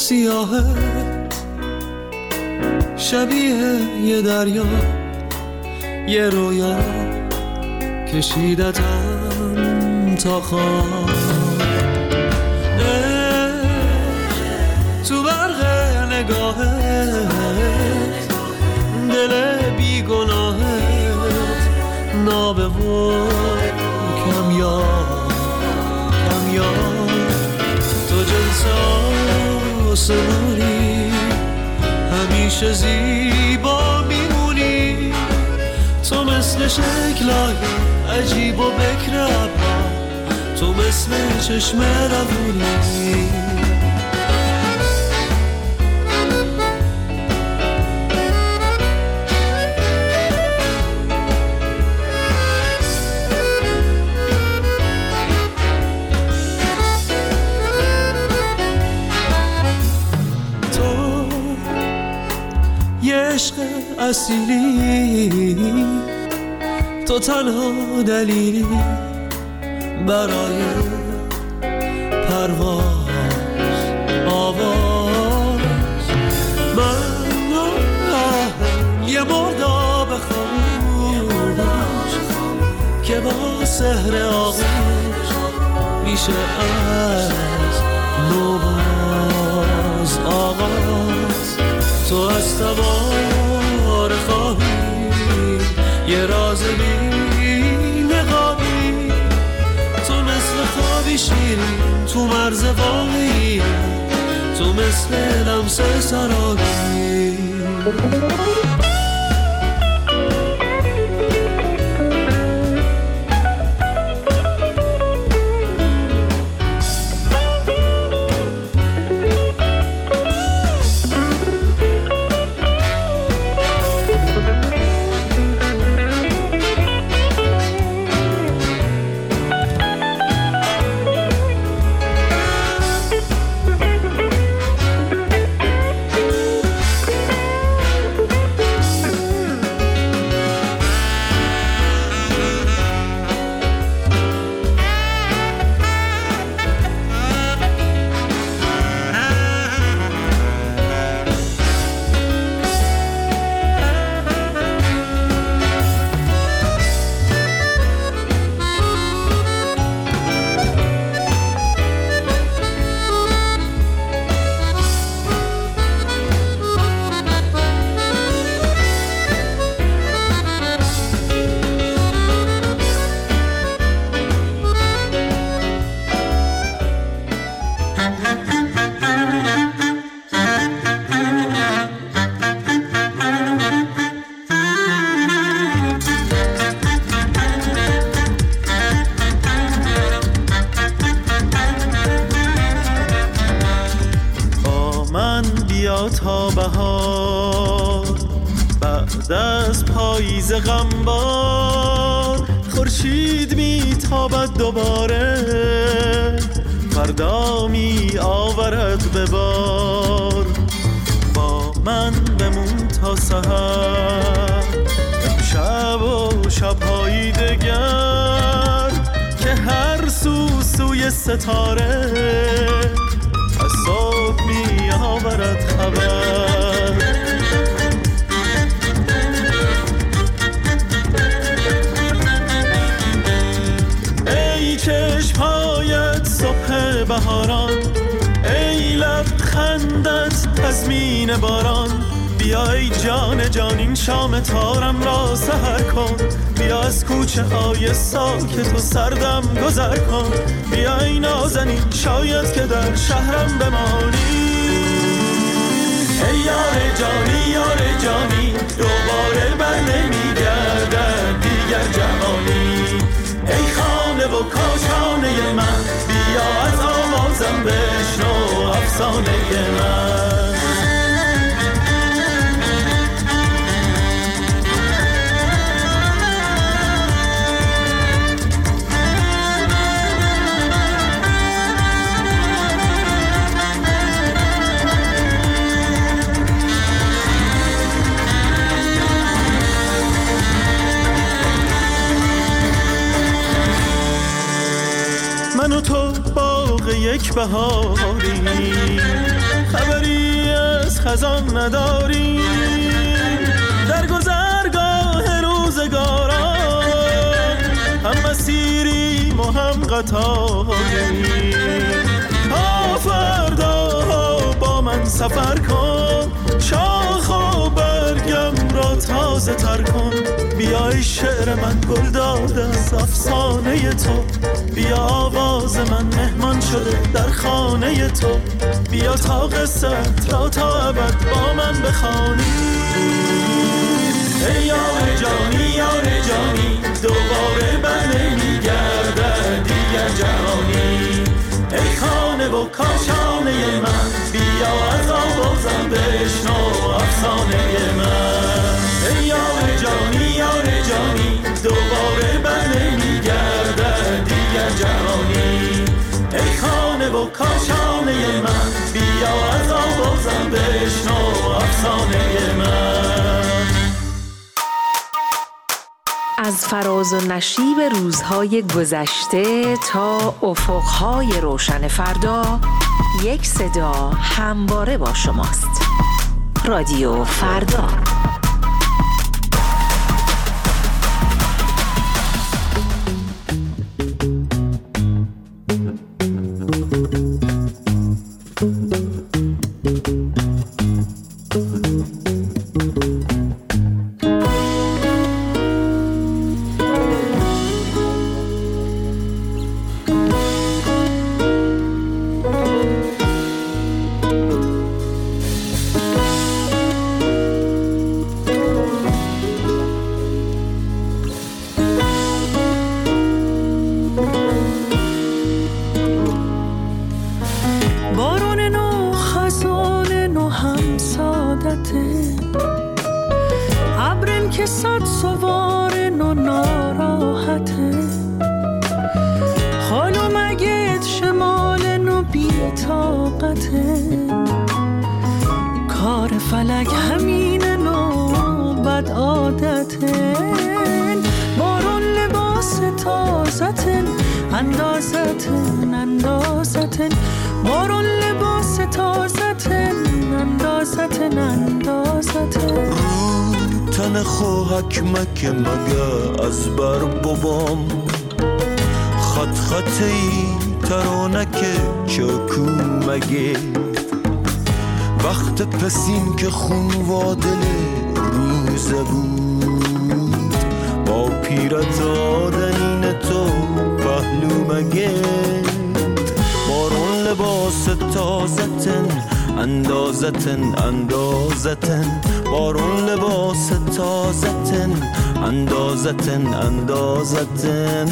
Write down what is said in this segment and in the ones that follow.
سیاهه شبیه یه دریا، یه رویا کشیدتم تا خواب. تو برق نگاهت دل بیگناهت نابه و کمیاب تو جنس آسمانی همیشه زیبا میمونی. تو مثل شکلای عجیب و بکر ابرا، تو مثل چشم روونی. عشق اصیلی، تو تنها دلیلی برای پرواز آواز. من یه مرداب خاموش که با سحر آغوش میشه از نوباز آغاز. تو از تبار خواهی یه راز بی نقابی، تو مثل خوابی شیرین تو مرز واقعی، تو مثل لمس سرابی. تا بهار بعد از پاییز غمبار، خورشید میتابد دوباره، فردا می آورد به بار. با من بمون تا سحر، شب و شب‌های دگر که هر سوی ستاره از صبح می آورد خبر. ای چشم‌هایت صبح بهاران، ای لبخندت تضمین باران، بیا ای جان جان این شام تارم را سحر کن، بیا از کوچه های ساکت و سردم گذر کن، بیا ای نازنین شاید که در شهرم بمانی. ای یار جانی یار جانی، دوباره بر نمیگردد دیگر جهانی. ای خانه و کاشانه من، بیا از آوازم بشنو افسانه من. من و تو باغ یک بهاری، خبری از خزان نداریم، در گذرگاه روزگاران هم مسیریم و هم قطاریم. تا فردا با من سفر کن، شاخ و برگم را تازه تر کن. بیای شعر من گل داده از افسانه تو، بیا آواز من مهمان شده در خانه تو. بیا تا قصت را تا ابد با من بخوانی. ای یار جانی یار جانی، دوباره بر نمیگردد دیگر جهانی. ای خانه و کاشانه من، بیا از آوازم بشنو افسانه من. ای یار جانی یار جانی، دوباره بر نمیگردد دیگر جهانی. ای خانه و کاشانه من، بیا از آوازم بشنو افسانه من. از فراز و نشیب روزهای گذشته تا افقهای روشن فردا، یک صدا همواره با شماست. رادیو فردا. ابرن که صد سوار نو ناراحته، خالو مگید شمال نو بی طاقته. کار فلک همین نو بد عادته. بارون لباس تازتن اندازتن اندازتن، بارون لباس تازتن اندازتن اندازتن. تن خوهک مکه مگه از بر بابام، خط خطی ترانک چاکو مگه. وقت پسین که خون وادل روزه بود، با پیرت آدنین تو پهلو مگه. بارون لباس تازتن اندازتن اندازتن، بارون لباس تازتن اندازتن اندازتن.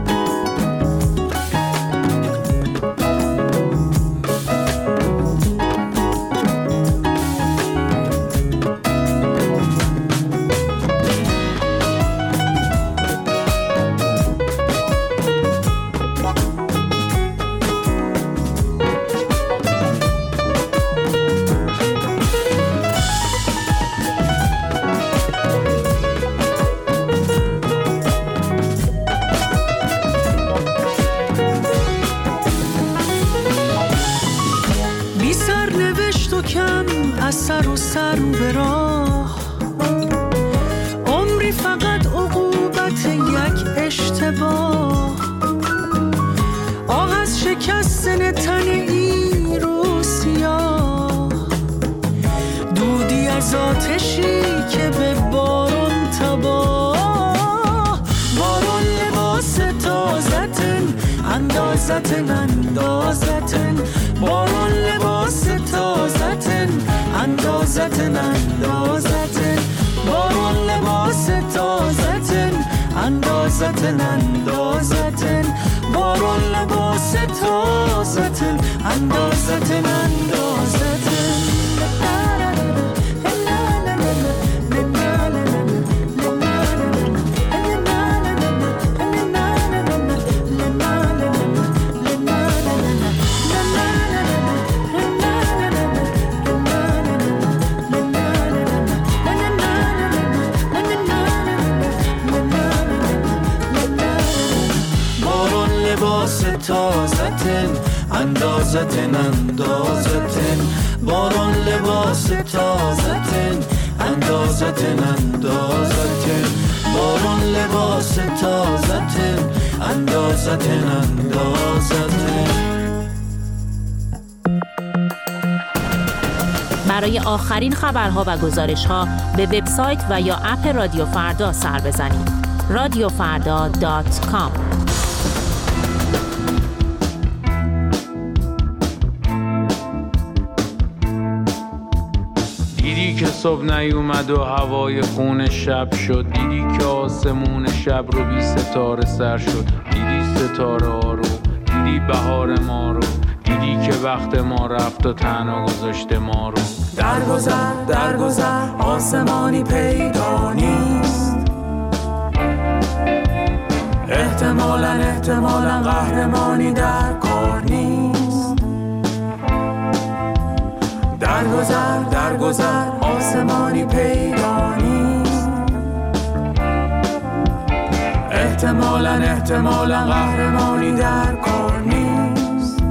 سر و سر به راه، عمری فقط عقوبت یک اشتباه. آه از شکستن تن این رو سیاه، دودی از آتشی که به بارون تباه. بارون لباس تازتن اندازتن اندازتن، بارون لباس تازتن اندازتن اندازتن، بارون لباس تازتن اندازتن اندازتن، بارون لباس تازتن اندازتن اندازتن. لباس تازتن اندازتن اندازتن بارون لباس تازتن اندازتن اندازتن بارون لباس تازتن اندازتن اندازتن. برای آخرین خبرها و گزارش‌ها به وبسایت و یا اپ رادیو فردا سر بزنید. radiofarda.com. دیدی که صبح نیومد و هوای خون شب شد، دیدی که آسمون شب رو بی ستاره سر شد، دیدی ستاره ها رو، دیدی بهار ما رو، دیدی که وقت ما رفت و تنها گذاشته ما رو. در گذر آسمانی پیدا نیست، احتمالاً قهرمانی در کار نیست. در گذر آسمانی پیدا نیست، احتمالاً قهرمانی در کار نیست.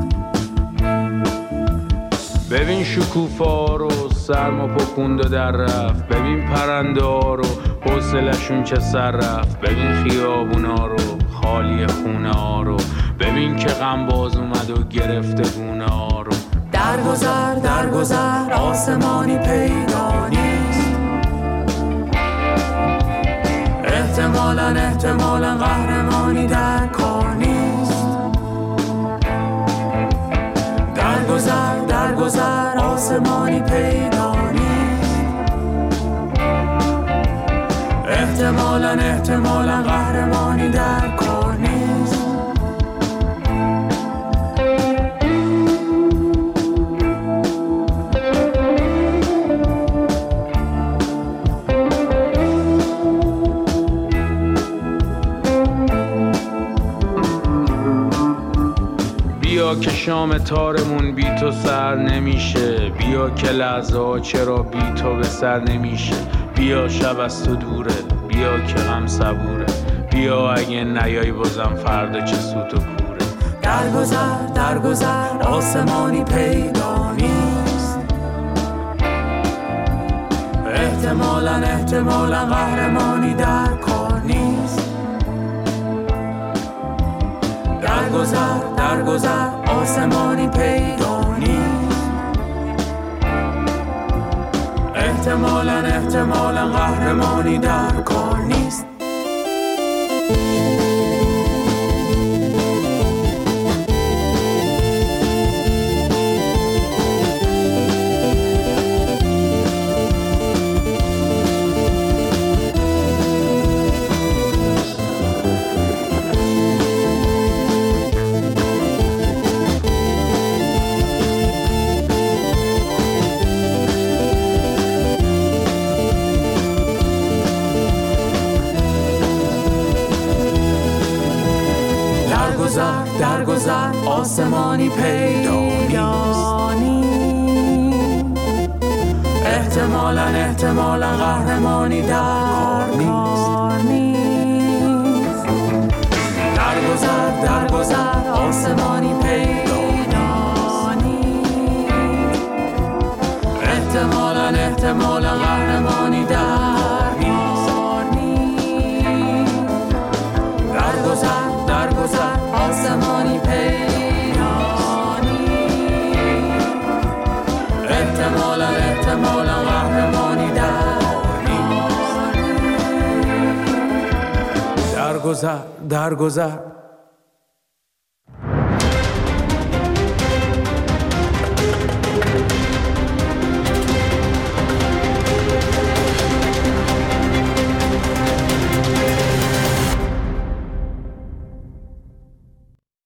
ببین شکوفا رو سرما پکوند و در رفت، ببین پرنده ها رو حوصلشون چه سر رفت، ببین خیابونا رو خالی خونه ها رو، ببین که غم باز اومد و گرفته گونه ها رو. در گذر آسمانی پیدا نیست، احتمالاً قهرمانی در کار نیست. در گذر آسمانی پیدا نیست، احتمالاً قهرمانی در کار نیست. بیا که شام تارمون بی تو سر نمیشه، بیا که لحظه ها چرا بی تو به سر نمیشه. بیا شب از تو دوره، بیا که غم صبوره، بیا اگه نیای بازم فردا چه سوت و کوره. در گذر آسمانی پیدا نیست، احتمالاً قهرمانی در کار نیست. در گذر آسمانی پیدا نیست، احتمالاً قهرمانی در کار نیست. در گذر آسمانی پیدا نیست، احتمالاً قهرمانی در کار نیست. در گذر آسمانی پیدا نیست، احتمالاً قهرمانی در کار نیست. در گذر آسمانی پیدا نیست، احتمالاً قهرمانی در نیست. در گذر